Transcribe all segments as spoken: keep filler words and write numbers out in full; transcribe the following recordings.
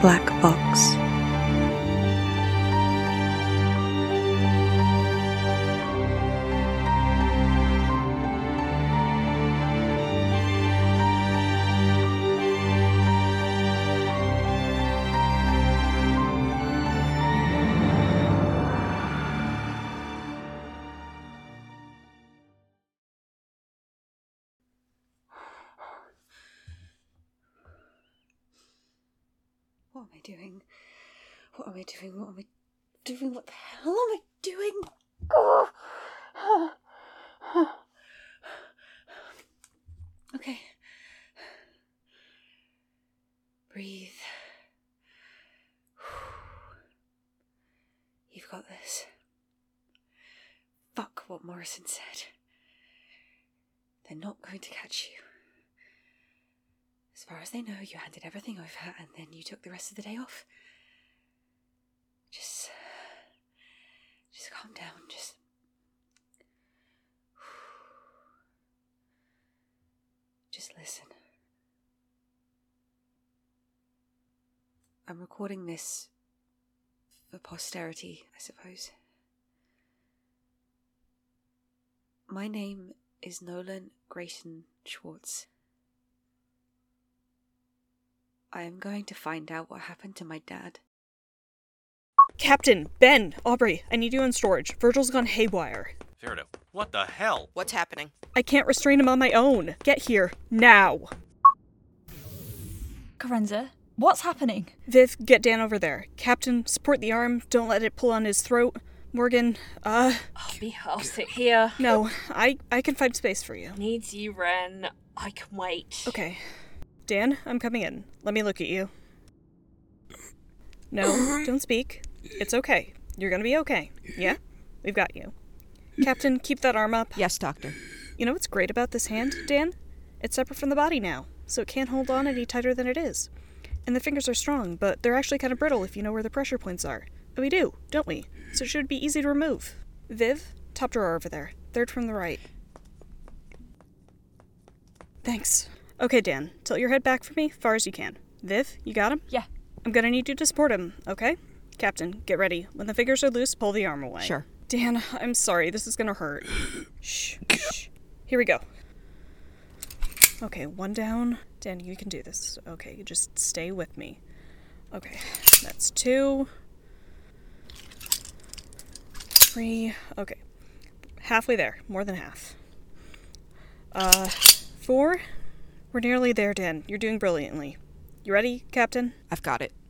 black box. What am I doing? What am I doing? What am I doing? What the hell am I doing? Oh. Okay. Breathe. You've got this. Fuck what Morrison said. They're not going to catch you. As far as they know, you handed everything over and then you took the rest of the day off. Just... Just calm down, just... Just listen. I'm recording this for posterity, I suppose. My name is Nolan Grayson Schwartz. I am going to find out what happened to my dad. Captain, Ben, Aubrey, I need you in storage. Virgil's gone haywire. Ferdo, what the hell? What's happening? I can't restrain him on my own. Get here, now. Carenza, what's happening? Viv, get Dan over there. Captain, support the arm. Don't let it pull on his throat. Morgan, uh... I'll be, I'll sit here. No, I, I can find space for you. Needs you, Ren. I can wait. Okay. Dan, I'm coming in. Let me look at you. No, don't speak. It's okay. You're gonna be okay. Yeah? We've got you. Captain, keep that arm up. Yes, Doctor. You know what's great about this hand, Dan? It's separate from the body now, so it can't hold on any tighter than it is. And the fingers are strong, but they're actually kind of brittle if you know where the pressure points are. And we do, don't we? So it should be easy to remove. Viv, top drawer over there. Third from the right. Thanks. Okay, Dan, tilt your head back for me, far as you can. Viv, you got him? Yeah. I'm gonna need you to support him, okay? Captain, get ready. When the fingers are loose, pull the arm away. Sure. Dan, I'm sorry, this is gonna hurt. Shh, shh. Here we go. Okay, one down. Dan, you can do this. Okay, you just stay with me. Okay, that's two. Three. Okay. Halfway there. More than half. Uh, four. We're nearly there, Dan. You're doing brilliantly. You ready, Captain? I've got it.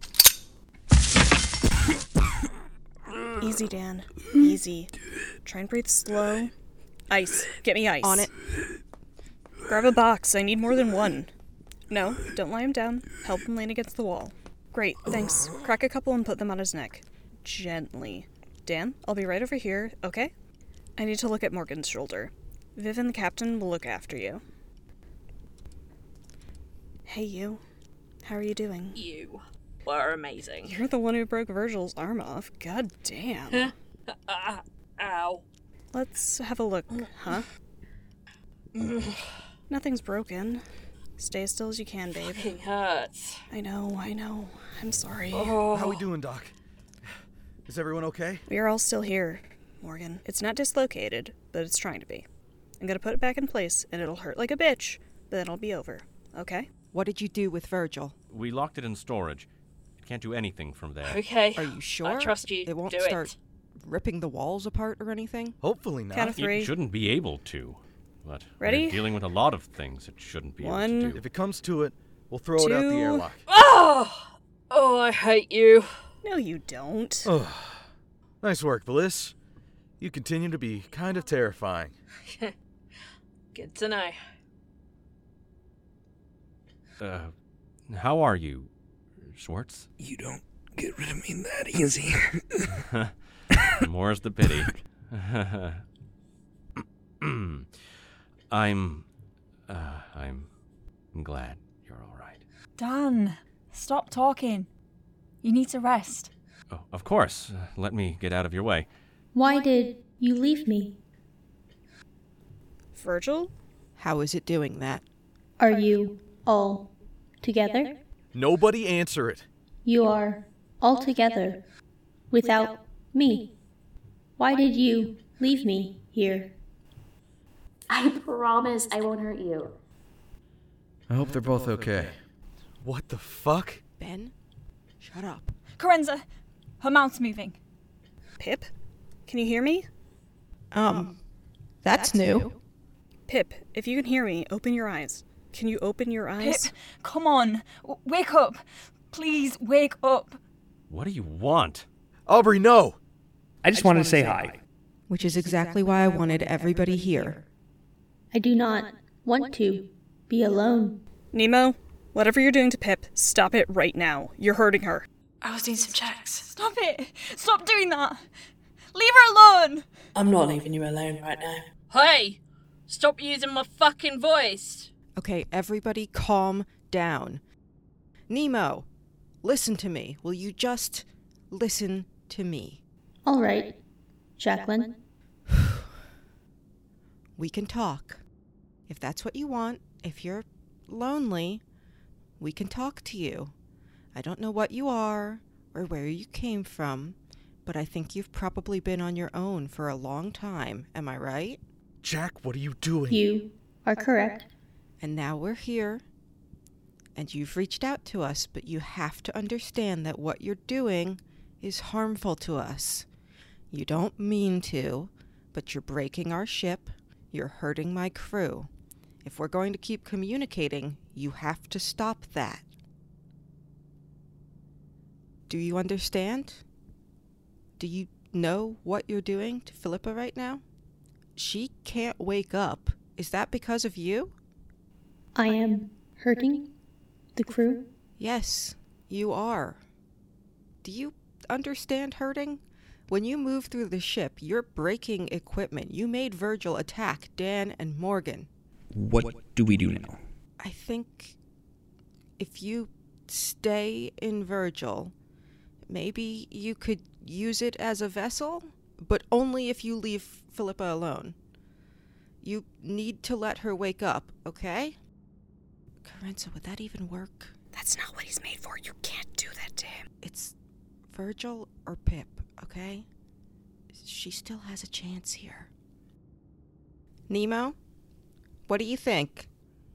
Easy, Dan. Easy. Try and breathe slow. Ice. Get me ice. On it. Grab a box. I need more than one. No, don't lie him down. Help him lean against the wall. Great, thanks. Crack a couple and put them on his neck. Gently. Dan, I'll be right over here, okay? I need to look at Morgan's shoulder. Viv and the Captain will look after you. Hey, you. How are you doing? You were amazing. You're the one who broke Virgil's arm off. God damn. uh, ow. Let's have a look, huh? Nothing's broken. Stay as still as you can, babe. Fucking hurts. I know, I know. I'm sorry. Oh. How we doing, Doc? Is everyone okay? We are all still here, Morgan. It's not dislocated, but it's trying to be. I'm gonna put it back in place, and it'll hurt like a bitch, but then it'll be over, okay? What did you do with Virgil? We locked it in storage. It can't do anything from there. Okay. Are you sure? I trust you. It won't do start it. ripping the walls apart or anything? Hopefully not. Count of three. It shouldn't be able to. But Ready? we're dealing with a lot of things it shouldn't be One. able to do. If it comes to it, we'll throw it out the Two. airlock. Oh! Oh, I hate you. No, you don't. Oh, nice work, Bliss. You continue to be kind of terrifying. Good to know. Uh, how are you, Schwartz? You don't get rid of me that easy. More's the pity. I'm, uh, I'm glad you're all right. Dan, stop talking. You need to rest. Oh, of course. Uh, let me get out of your way. Why did you leave me? Virgil? How is it doing that? Are you all together? Nobody answer it. you are all together without me. Why did you leave me here? I promise I won't hurt you. I hope they're both okay. What the fuck? Ben, shut up. Corenza, her mouth's moving. Pip? Can you hear me? Um, that's, that's new. new. Pip, if you can hear me, open your eyes. Can you open your eyes? Pip, come on. W- wake up. Please, wake up. What do you want? Aubrey, no! I just, I just wanted to say hi. hi. Which is exactly why I wanted everybody here. I do not want to be alone. Nemo, whatever you're doing to Pip, stop it right now. You're hurting her. I was doing some checks. Stop it! Stop doing that! Leave her alone! I'm not leaving you alone right now. Hey! Stop using my fucking voice! Okay, everybody calm down. Nemo, listen to me. Will you just listen to me? All right, Jacqueline. We can talk. If that's what you want, if you're lonely, we can talk to you. I don't know what you are or where you came from, but I think you've probably been on your own for a long time. Am I right? Jack, what are you doing? You are correct. And now we're here, and you've reached out to us, but you have to understand that what you're doing is harmful to us. You don't mean to, but you're breaking our ship. You're hurting my crew. If we're going to keep communicating, you have to stop that. Do you understand? Do you know what you're doing to Philippa right now? She can't wake up. Is that because of you? I am hurting the crew? Yes, you are. Do you understand hurting? When you move through the ship, you're breaking equipment. You made Virgil attack Dan and Morgan. What do we do now? I think if you stay in Virgil, maybe you could use it as a vessel, but only if you leave Philippa alone. You need to let her wake up, okay? Corenza, would that even work? That's not what he's made for. You can't do that to him. It's Virgil or Pip, okay? She still has a chance here. Nemo, what do you think?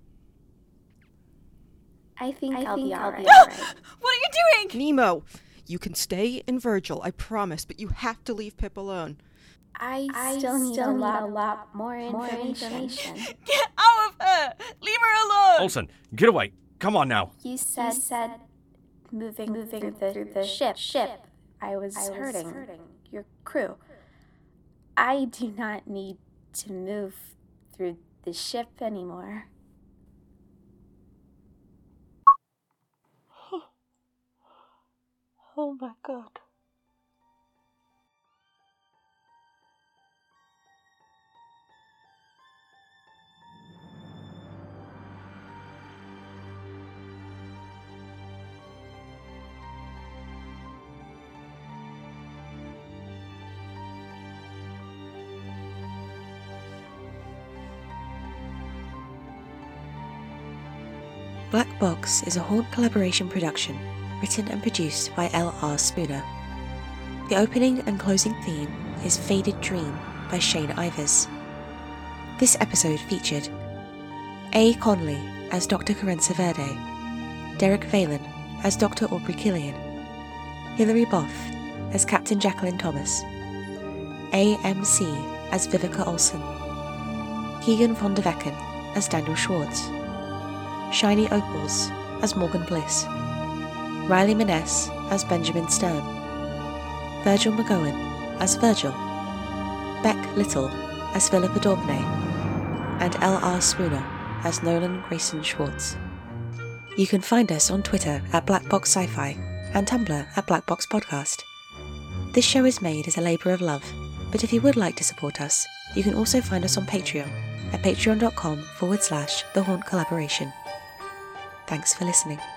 I think I I'll think be I'll alright. Be all right. What are you doing? Nemo, you can stay in Virgil, I promise, but you have to leave Pip alone. I, I still need, still a, lot, need a lot more information. more information. Get out of her! Leave her alone! Olsen, get away. Come on now. You said, you said moving, moving through the, through the ship. ship. I was, I was hurting, hurting your crew. I do not need to move through the ship anymore. Oh my god. Black Box is a Haunt collaboration production, written and produced by L R Spooner. The opening and closing theme is Faded Dream by Shane Ivers. This episode featured A. Conley as Doctor Corenza Verde, Derek Valen as Doctor Aubrey Killian, Hilary Boff as Captain Jacqueline Thomas, A M C as Vivica Olsen, Keegan von der Vecken as Daniel Schwartz, Shiny Opals as Morgan Bliss, Riley Maness as Benjamin Stern, Virgil McGowan as Virgil, Beck Little as Philippa Daubnay, and L R Spooner as Nolan Grayson Schwartz. You can find us on Twitter at Blackbox Sci-Fi and Tumblr at Blackbox Podcast. This show is made as a labour of love, but if you would like to support us, you can also find us on Patreon at patreon.com forward slash The Haunt Collaboration. Thanks for listening.